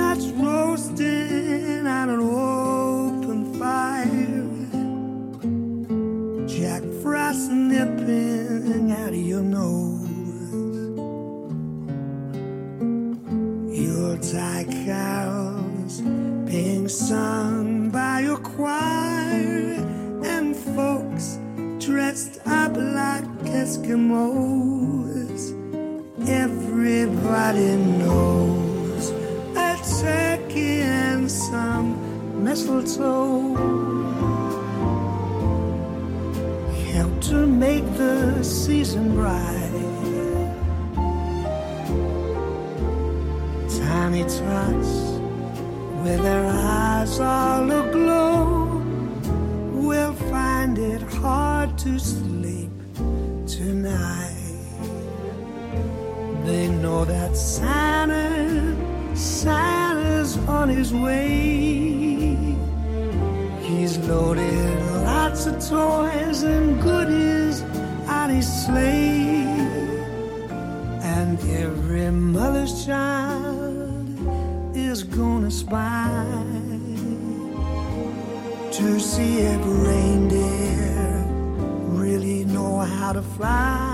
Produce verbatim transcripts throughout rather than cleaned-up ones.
chestnuts roasting on an open fire, Jack Frost nipping out of your nose, Yuletide carols being sung by your choir, and folks dressed up like Eskimos. Everybody knows a turkey and some mistletoe help to make the season bright. Tiny tots with their eyes all aglow will find it hard to sleep tonight. They know that Santa, Santa's on his way. He's loaded lots of toys and goodies on his sleigh. And every mother's child is gonna spy to see if reindeer really know how to fly.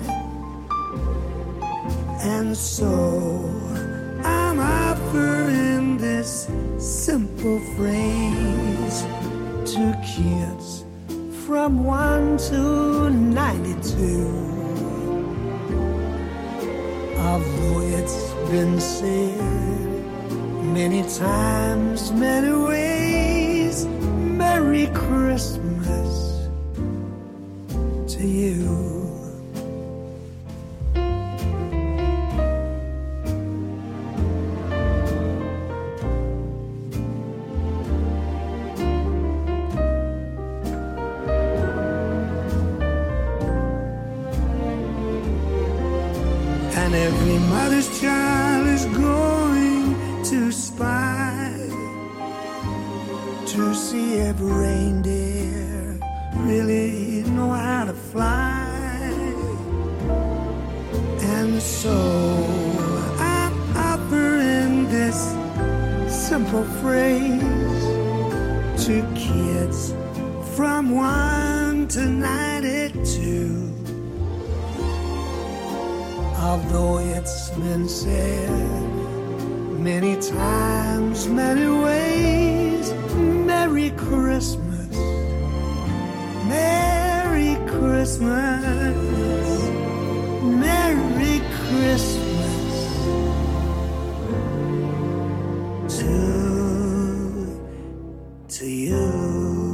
And so I'm offering this simple phrase to kids from one to ninety-two. Although it's been said many times, many ways, Merry Christmas to you. And every mother's child is going to spy to see if reindeer really know how to fly. And so I'm offering this simple phrase to kids from one to ninety-two. Although it's been said many times, many ways, Merry Christmas, Merry Christmas, Merry Christmas to, to you.